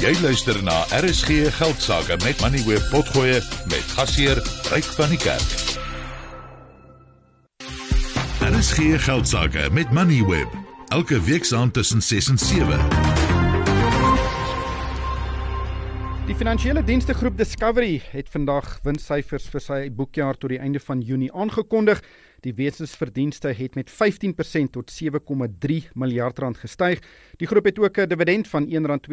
Jy luister na RSG Geldsaake met Money Web Potgoe met gasheer Ryk van die Kerk. RSG Geldsaake met Money Web, elke weeksaand tussen 6 en 7. Die finansiële dienstegroep Discovery het vandag winssyfers vir sy boekjaar tot die einde van Junie aangekondig. Die wesensverdienste het met 15% tot 7,3 miljard rand gestyg. Die groep het ook 'n dividend van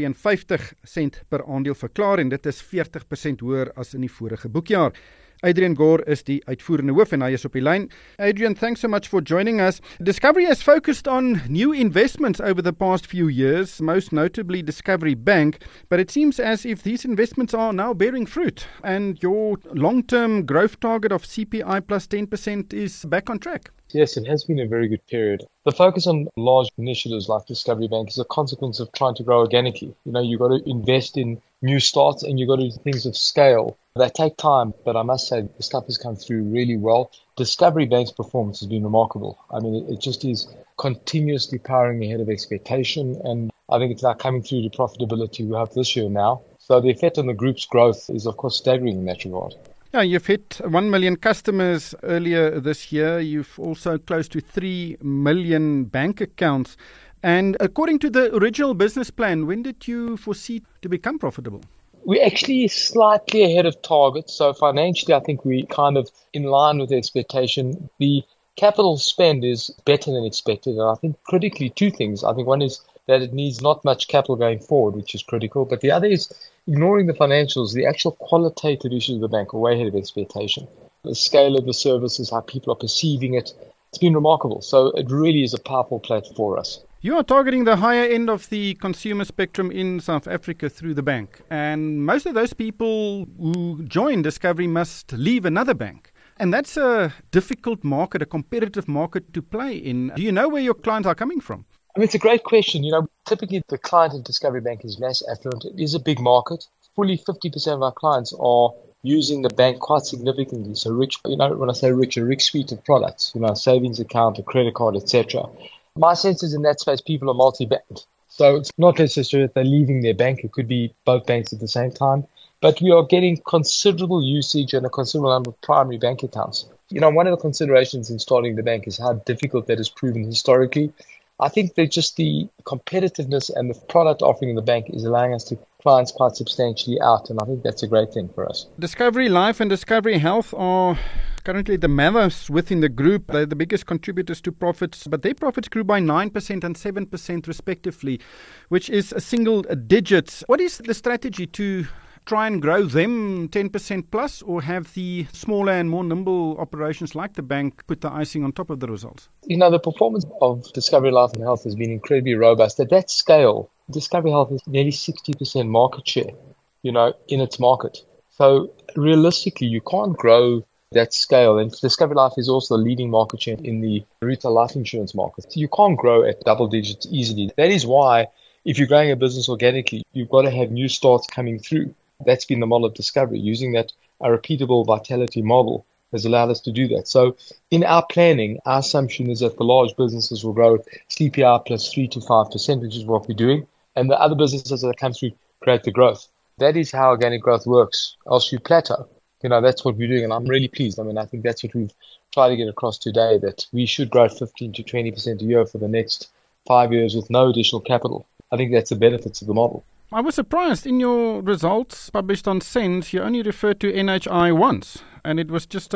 R1.52 per aandeel verklaar en dit is 40% hoër as in die vorige boekjaar. Adrian Gore is die uitvoerende hoof en hy is op die lyn. Adrian, thanks so much for joining us. Discovery has focused on new investments over the past few years, most notably Discovery Bank, but it seems as if these investments are now bearing fruit and your long-term growth target of CPI plus 10% is back on track. Yes, it has been a very good period. The focus on large initiatives like Discovery Bank is a consequence of trying to grow organically. You know, you've got to invest in new starts and you've got to do things of scale. They take time, but I must say the stuff has come through really well. Discovery Bank's performance has been remarkable. I mean, it just is continuously powering ahead of expectation, and I think it's now coming through to profitability we have this year now. So the effect on the group's growth is, of course, staggering in that regard. Yeah, you've hit 1 million customers earlier this year. You've also close to 3 million bank accounts. And according to the original business plan, when did you foresee to become profitable? We're actually slightly ahead of target. So financially, I think we're kind of in line with the expectation. The capital spend is better than expected. And I think critically two things. I think one is that it needs not much capital going forward, which is critical. But the other is ignoring the financials, the actual qualitative issues of the bank are way ahead of expectation. The scale of the services, how people are perceiving it, it's been remarkable. So it really is a powerful platform for us. You are targeting the higher end of the consumer spectrum in South Africa through the bank. And most of those people who join Discovery must leave another bank. And that's a difficult market, a competitive market to play in. Do you know where your clients are coming from? I mean, it's a great question. You know, typically the client in Discovery Bank is mass affluent. It is a big market. Fully 50% of our clients are using the bank quite significantly. So rich, you know, when I say rich, a rich suite of products, you know, savings account, a credit card, etc. My sense is in that space, people are multi-banked. So it's not necessarily that they're leaving their bank. It could be both banks at the same time. But we are getting considerable usage and a considerable number of primary bank accounts. You know, one of the considerations in starting the bank is how difficult that has proven historically. I think that just the competitiveness and the product offering in the bank is allowing us to clients quite substantially out, and I think that's a great thing for us. Discovery Life and Discovery Health are currently the mothers within the group. They're the biggest contributors to profits, but their profits grew by 9% and 7% respectively, which is a single digits. What is the strategy to try and grow them 10% plus, or have the smaller and more nimble operations like the bank put the icing on top of the results? You know, the performance of Discovery Life and Health has been incredibly robust. At that scale, Discovery Health has nearly 60% market share, you know, in its market. So realistically, you can't grow that scale. And Discovery Life is also the leading market share in the retail life insurance market. So you can't grow at double digits easily. That is why if you're growing a business organically, you've got to have new starts coming through. That's been the model of Discovery. Using that a repeatable vitality model has allowed us to do that. So in our planning, our assumption is that the large businesses will grow CPI plus 3 to 5%, which is what we're doing. And the other businesses that come through create the growth. That is how organic growth works. Else you plateau. You know, that's what we're doing. And I'm really pleased. I mean, I think that's what we've tried to get across today, that we should grow 15 to 20% a year for the next 5 years with no additional capital. I think that's the benefits of the model. I was surprised in your results published on Sense, you only referred to NHI once, and it was just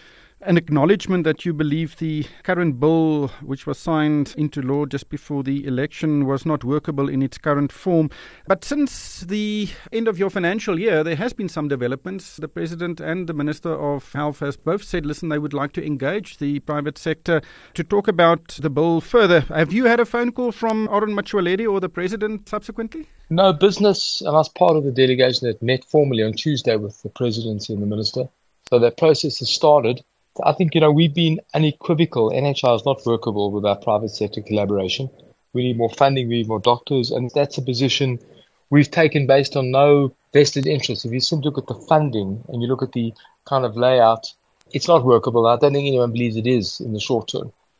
an acknowledgement that you believe the current bill, which was signed into law just before the election, was not workable in its current form. But since the end of your financial year, there has been some developments. The President and the Minister of Health has both said, listen, they would like to engage the private sector to talk about the bill further. Have you had a phone call from Oren Matshwaledi or the President subsequently? No, business, and I was part of the delegation that met formally on Tuesday with the Presidency and the Minister. So that process has started. I think, you know, we've been unequivocal. NHI is not workable without private sector collaboration. We need more funding, we need more doctors, and that's a position we've taken based on no vested interest. If you simply look at the funding and you look at the kind of layout, it's not workable. I don't think anyone believes it is in the short term.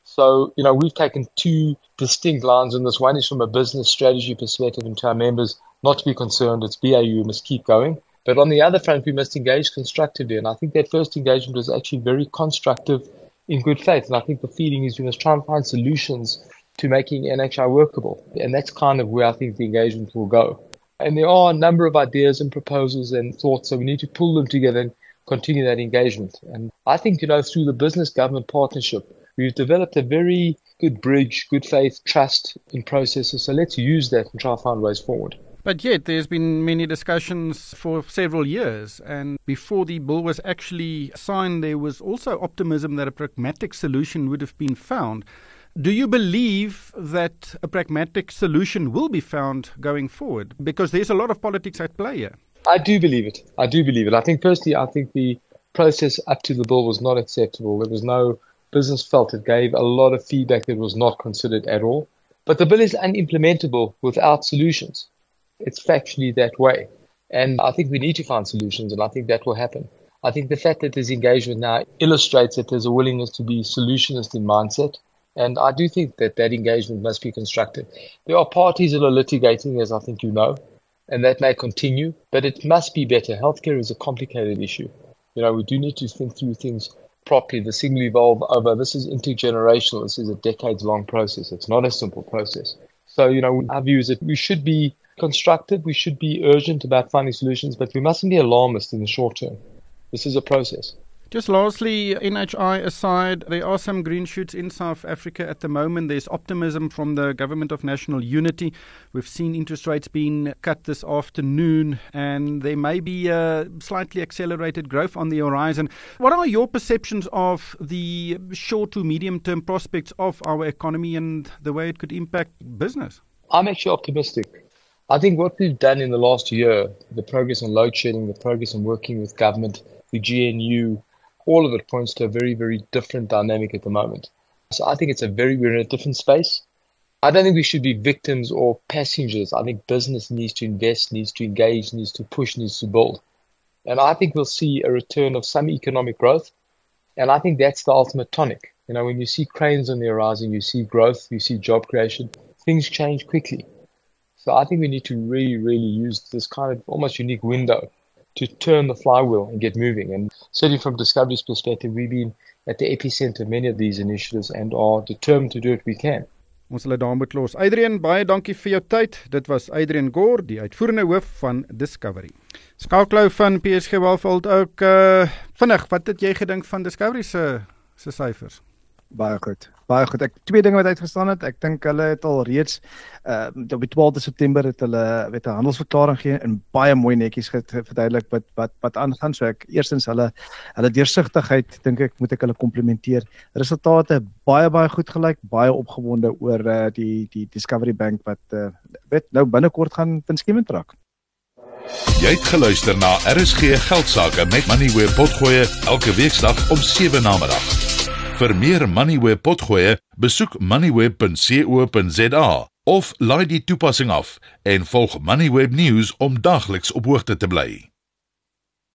So, we've taken two distinct lines on this. One is from a business strategy perspective and to our members, not to be concerned, it's BAU, we must keep going. But on the other front, we must engage constructively. And I think that first engagement was actually very constructive in good faith. And I think the feeling is we must try and find solutions to making NHI workable. And that's kind of where I think the engagement will go. And there are a number of ideas and proposals and thoughts, so we need to pull them together and continue that engagement. And I think, through the business-government partnership, we've developed a very good bridge, good faith, trust in processes. So let's use that and try to find ways forward. But yet, there's been many discussions for several years, and before the bill was actually signed, there was also optimism that a pragmatic solution would have been found. Do you believe that a pragmatic solution will be found going forward? Because there's a lot of politics at play here. I do believe it. I think firstly, the process up to the bill was not acceptable. There was no business felt it gave a lot of feedback that was not considered at all. But the bill is unimplementable without solutions. It's factually that way. And I think we need to find solutions, and I think that will happen. I think the fact that there's engagement now illustrates that there's a willingness to be solutionist in mindset. And I do think that engagement must be constructive. There are parties that are litigating, as I think you know, and that may continue, but it must be better. Healthcare is a complicated issue. We do need to think through things properly. The single evolve over, this is intergenerational. This is a decades-long process. It's not a simple process. So, our view is that we should be constructive, we should be urgent about finding solutions, but we mustn't be alarmist in the short term. This is a process. Just lastly, NHI aside, there are some green shoots in South Africa at the moment. There's optimism from the Government of National Unity. We've seen interest rates being cut this afternoon, and there may be a slightly accelerated growth on the horizon. What are your perceptions of the short to medium-term prospects of our economy and the way it could impact business? I'm actually optimistic. I think what we've done in the last year, the progress on load shedding, the progress on working with government, the GNU, all of it points to a very, very different dynamic at the moment. So I think we're in a different space. I don't think we should be victims or passengers. I think business needs to invest, needs to engage, needs to push, needs to build. And I think we'll see a return of some economic growth. And I think that's the ultimate tonic. When you see cranes on the horizon, you see growth, you see job creation, things change quickly. So I think we need to really, really use this kind of almost unique window to turn the flywheel and get moving. And certainly from Discovery's perspective, we've been at the epicenter of many of these initiatives and are determined to do what we can. Ons hulle daar moet los. Adrian, baie dankie vir jou tyd. Dit was Adrian Gore, die uitvoerende hoof van Discovery. Skalklou van PSG Wealth ook vinnig, wat het jy gedink van Discovery se syfers? Baie goed. Ek twee dinge wat uitgestaan het. Ek dink hulle het al reeds op die 12de September het hulle 'n handelsverklaring gegee en baie mooi netjies verduidelik wat aangaan. So eerstens hulle deursigtigheid dink ek moet ek hulle komplimenteer. Resultate baie goed gelyk, baie opgewonde oor die Discovery Bank wat nou binnekort gaan winsgewend raak. Jy het geluister na RSG Geldsaake met Moneyweb Potgoe elke weekdag om 7 namiddag. Vir meer Moneyweb Potgoe, besoek moneyweb.co.za of laai die toepassing af en volg Moneyweb News om dagliks op hoogte te bly.